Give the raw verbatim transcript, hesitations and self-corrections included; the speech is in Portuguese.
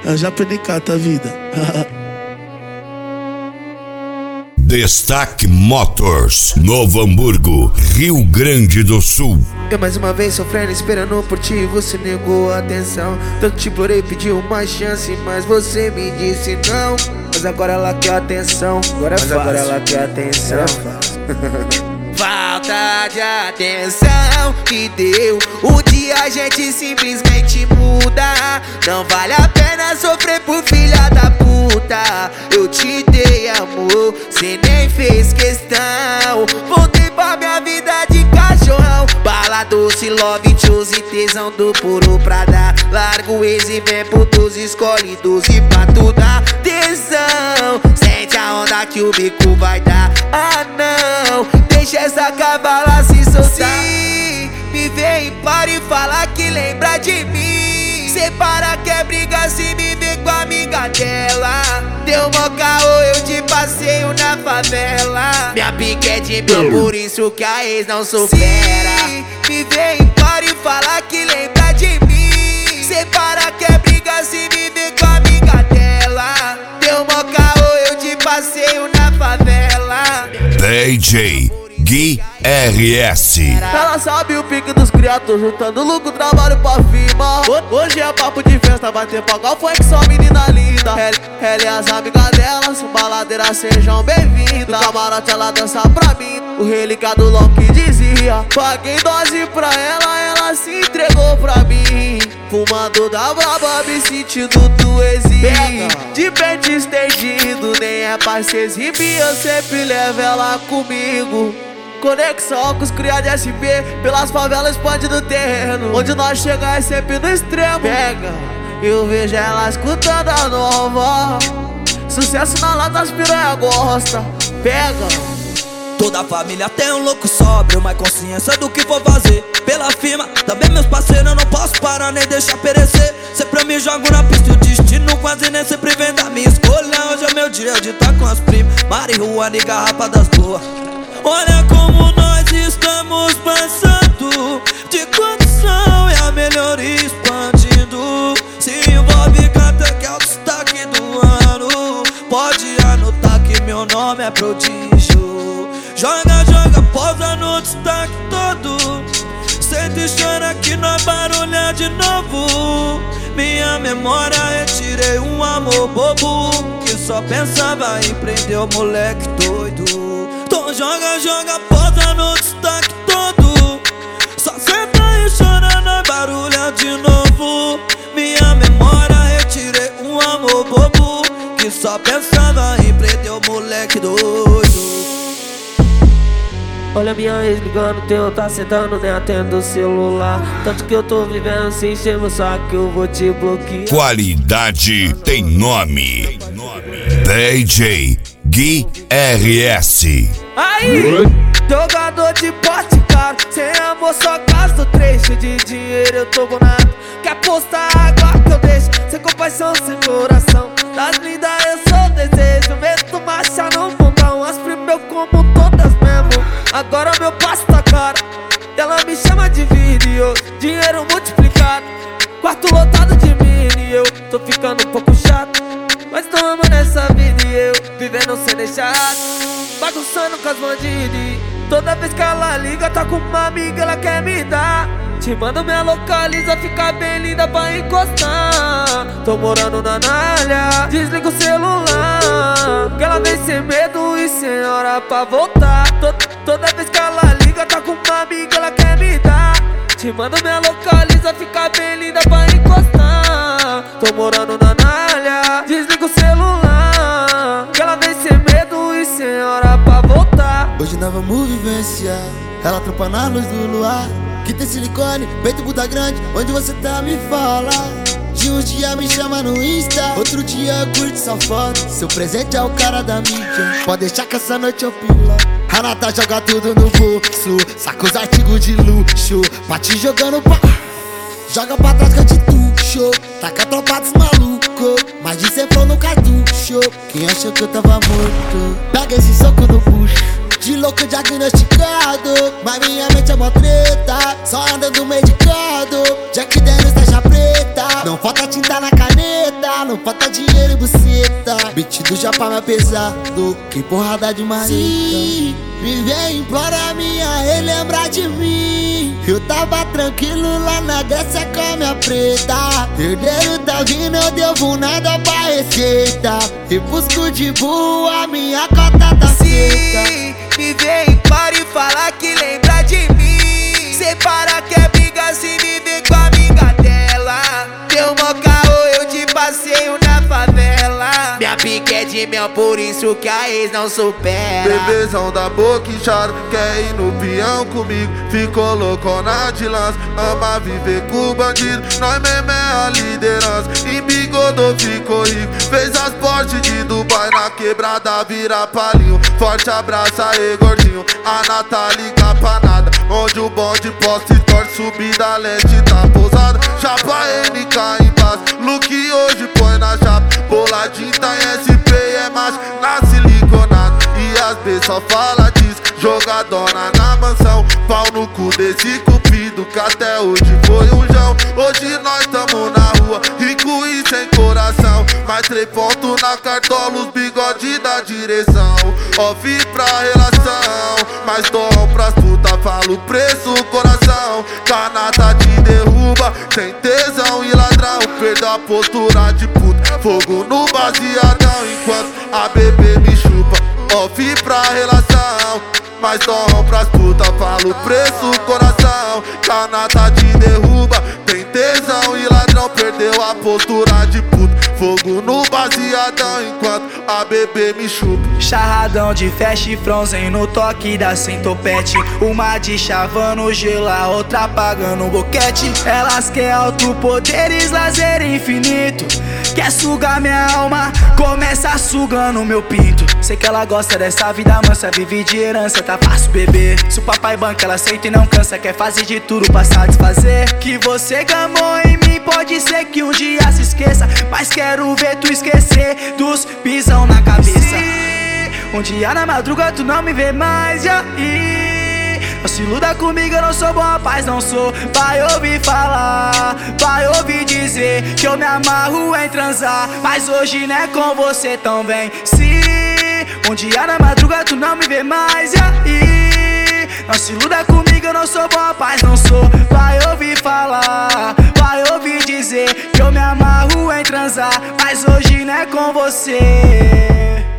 Eu já penicata a vida. Destaque Motors, Novo Hamburgo, Rio Grande do Sul. Eu mais uma vez sofrendo, esperando por ti, você negou a atenção. Tanto te implorei, pedi uma chance, mas você me disse não. Mas agora ela quer atenção, agora é mas fácil. Agora ela quer atenção. Falta de atenção que deu. Um dia a gente simplesmente muda. Não vale a pena sofrer por filha da puta. Eu te dei amor, cê nem fez questão. Voltei pra minha vida de cachorrão. Bala doce, love, choose, tesão do puro pra dar. Larga o ex e vem pro doze, escolhe doze pra tu dar tesão. Sente a onda que o bico vai dar. Ah não, deixa essa cavala se soltar. Sim, me vem para e fala que lembra de mim. Separa que é briga se me vê com a amiga dela. Deu mó caô, eu te passeio na favela. Minha pique é de mil, por isso que a ex não supera. Sim, me vem para e fala que lembra de mim. Separa que é briga se me vê com a amiga dela. Deu mó caô, eu te passeio na favela. D J Gui R S. Ela sabe o pique dos criados, juntando lucro, trabalho pra firma. Hoje é papo de festa, vai ter pagar funk, só menina linda. Ela e as amigas dela, são baladeiras, sejam bem-vindas. No camarote ela dança pra mim, o relíquia do Loki dizia. Paguei dose pra ela, ela se entregou pra mim. Fumando da braba, me sentindo do exílio. De pente estendido, nem é pra se exibir, eu sempre levo ela comigo. Conexão com os cria de S P, pelas favelas expande do terreno. Onde nós chega é sempre no extremo. Pega, eu vejo ela escutando a nova. Sucesso na lata, as piranha gosta. Pega. Toda a família tem um louco sóbrio, mas consciência do que vou fazer pela firma. Também meus parceiros, eu não posso parar nem deixar perecer. Sempre eu me jogo na pista e o destino quase nem sempre vem da minha escolha. Hoje é meu dia de estar com as primas, marihuana e garrafa das boas. Olha como nós estamos passando de condição e a melhoria expandindo. Se envolve canta que é o destaque do ano. Pode anotar que meu nome é prodígio. Joga, joga, posa no destaque todo. Senta e chora que nós barulha de novo. Minha memória retirei um amor bobo que só pensava em prender o moleque doido. Então joga, joga, posa no destaque todo. Só senta e chora na barulha de novo. Minha memória retirei um amor bobo que só pensava em prender o moleque doido. Olha minha ex ligando, teu tá sentando, nem atendo o celular. Tanto que eu tô vivendo sem encher só que eu vou te bloquear. Qualidade tem nome. D J Gui R S. Aí, jogador de poste caro, sem amor só gasto trecho de dinheiro, eu tô bonado. Quer postar agora que eu deixo, sem compaixão, sem coração. Das lindas eu sou desejo, meto marcha no mundão. As primas eu como todas mesmo, agora meu passo tá caro. Ela me chama de vídeo, dinheiro multiplicado. Quarto lotado de mini, eu tô ficando um pouco chato. Mas tô amando essa vida e eu vivendo sem deixar. Bagunçando com as bandidas. Toda vez que ela liga, tá com uma amiga, ela quer me dar. Te mando minha localiza, fica bem linda pra encostar. Tô morando na Nalha, desliga o celular. Que ela vem sem medo e sem hora pra voltar. Toda vez que ela liga, tá com uma amiga, ela quer me dar. Te mando minha localiza, fica bem linda pra encostar. Tô morando na Nalha, desliga o celular. Que ela vem sem medo e sem hora pra voltar. Hoje nós vamos vivenciar, ela trampa na luz do luar. Que tem silicone, peito Buda grande, onde você tá me fala. De uns dias me chama no Insta, outro dia eu curto sua foto. Seu presente é o cara da mídia, pode deixar que essa noite eu pila. A Nata joga tudo no bolso, saca os artigos de luxo, pra te jogando pra... Joga pra trás que eu te tuxo, taca a tropa dos malucos, mas de cem flow no cartucho. Quem achou que eu tava morto, pega esse soco no bucho. De louco diagnosticado, mas minha mente é mó treta. Só andando medicado, Jack Daniels taxa preta. Não falta tinta na caneta, não chapa mais pesado que porrada de marreta. Sim, me vem implora minha relembrar de mim. Eu tava tranquilo lá na Grécia com a minha preta. Herdeiro tá vindo, eu devo nada pra receita. E busco de boa, minha cota tá feita. Sim, me vem para e falar que lembra de mim. Separa que é briga se me vê com a amiga dela. Deu mó caô, eu te passeio na favela. Minha pique é de mel, por isso que a ex não supera. Bebezão da boca inchada, quer ir no peão comigo. Ficou loucona de lança, ama viver com bandido. Nós mesmo é a liderança, embigodou, ficou rico. Fez as portes de Dubai, na quebrada vira palinho. Forte abraço aí gordinho, a Natália pra nada. Onde o bonde posta e torce, subida leste tá pousada. Chapa N K em paz, look hoje põe na chapa. Boladinho tá em S P, é macho na siliconada. E as B só fala disso, jogadona na mansão. Pau no cu desse cupido que até hoje foi um jão. Hoje nós tamo na rua, rico e sem coração. Mais três pontos na cartola, os bigode da direção. Off pra relação, mais dom pras puta, falo preço, coração. Canata te derruba, sem tesão e ladrão. Perdeu a postura de puta, fogo no baseadão. Enquanto a bebê me chupa, off pra relação. Mais dom pras puta, falo preço, coração. Canata te derruba, tem tesão e ladrão. Perdeu a postura de puta, fogo no baseadão. Enquanto a bebê me chupa. Charradão de fast frozen no toque da centopete. Uma de chavando gelo, a outra apagando o boquete. Elas quer alto poderes, lazer infinito. Quer sugar minha alma, começa sugando meu pinto. Sei que ela gosta dessa vida mansa, vive de herança, tá fácil beber. Se o papai banca, ela aceita e não cansa. Quer fazer de tudo pra satisfazer. Que você gamou em mim, pode ser que um dia se esqueça. Mas quero ver tu esquecer dos pisão na cabeça. Se um dia na madruga tu não me vê mais, já e não se iluda comigo, eu não sou bom rapaz, não sou. Vai ouvir falar, vai ouvir dizer que eu me amarro em transar. Mas hoje não é com você, então vem. Se um dia na madruga tu não me vê mais, e aí não se iluda comigo, eu não sou bom rapaz, não sou. Vai ouvir falar, vai ouvir dizer que eu me amarro em transar. Mas hoje não é com você.